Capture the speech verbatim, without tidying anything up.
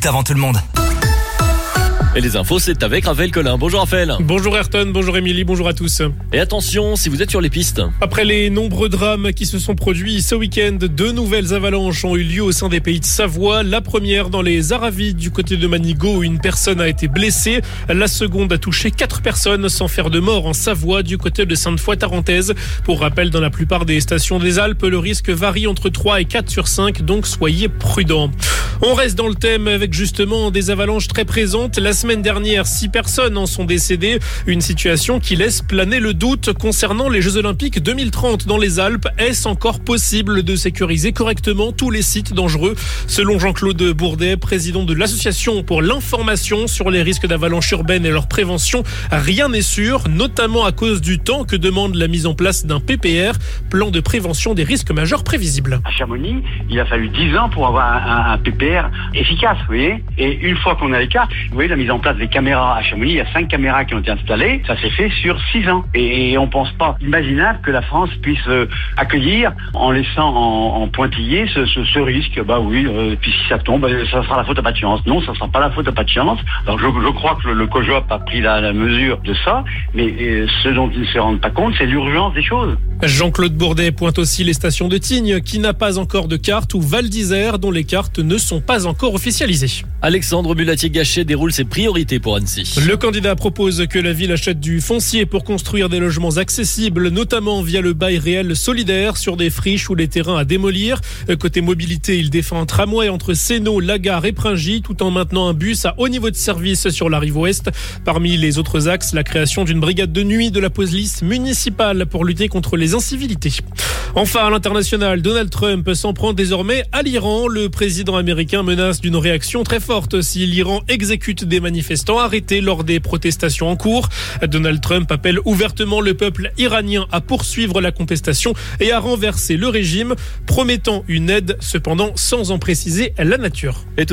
minutes avant tout le monde. Et les infos, c'est avec Raphaël Collin. Bonjour Raphaël. Bonjour Ayrton, bonjour Émilie, bonjour à tous. Et attention, si vous êtes sur les pistes. Après les nombreux drames qui se sont produits ce week-end, deux nouvelles avalanches ont eu lieu au sein des pays de Savoie. La première dans les Aravis du côté de Manigot où une personne a été blessée. La seconde a touché quatre personnes sans faire de mort en Savoie du côté de Sainte-Foy-Tarentaise. Pour rappel, dans la plupart des stations des Alpes, le risque varie entre trois et quatre sur cinq, donc soyez prudents. On reste dans le thème avec justement des avalanches très présentes. La semaine dernière, six personnes en sont décédées. Une situation qui laisse planer le doute concernant les Jeux Olympiques deux mille trente dans les Alpes. Est-ce encore possible de sécuriser correctement tous les sites dangereux? Selon Jean-Claude Bourdet, président de l'Association pour l'information sur les risques d'avalanche urbaine et leur prévention, rien n'est sûr, notamment à cause du temps que demande la mise en place d'un P P R, plan de prévention des risques majeurs prévisibles. À Chamonix, il a fallu dix ans pour avoir un, un P P R efficace, vous voyez. Et une fois qu'on a les cartes, vous voyez la mise en place des caméras à Chamonix, il y a cinq caméras qui ont été installées, ça s'est fait sur six ans. Et on pense pas imaginable que la France puisse euh, accueillir en laissant en, en pointillé ce, ce, ce risque. Bah oui, euh, puis si ça tombe, ça sera la faute à pas de chance. Non, ça sera pas la faute à pas de chance. Alors je, je crois que le, le COJOP a pris la, la mesure de ça, mais euh, ce dont ils ne se rendent pas compte, c'est l'urgence des choses. Jean-Claude Bourdet pointe aussi les stations de Tignes qui n'a pas encore de carte ou Val d'Isère dont les cartes ne sont pas encore officialisées. Alexandre Mulatier-Gachet déroule ses priorités pour Annecy. Le candidat propose que la ville achète du foncier pour construire des logements accessibles, notamment via le bail réel solidaire sur des friches ou les terrains à démolir. Côté mobilité, il défend un tramway entre Sénaux, la gare et Pringy, tout en maintenant un bus à haut niveau de service sur la rive ouest. Parmi les autres axes, la création d'une brigade de nuit de la police municipale pour lutter contre les incivilités. Enfin, à l'international, Donald Trump s'en prend désormais à l'Iran. Le président américain menace d'une réaction très forte si l'Iran exécute des manifestants arrêtés lors des protestations en cours. Donald Trump appelle ouvertement le peuple iranien à poursuivre la contestation et à renverser le régime, promettant une aide cependant sans en préciser la nature. Et tout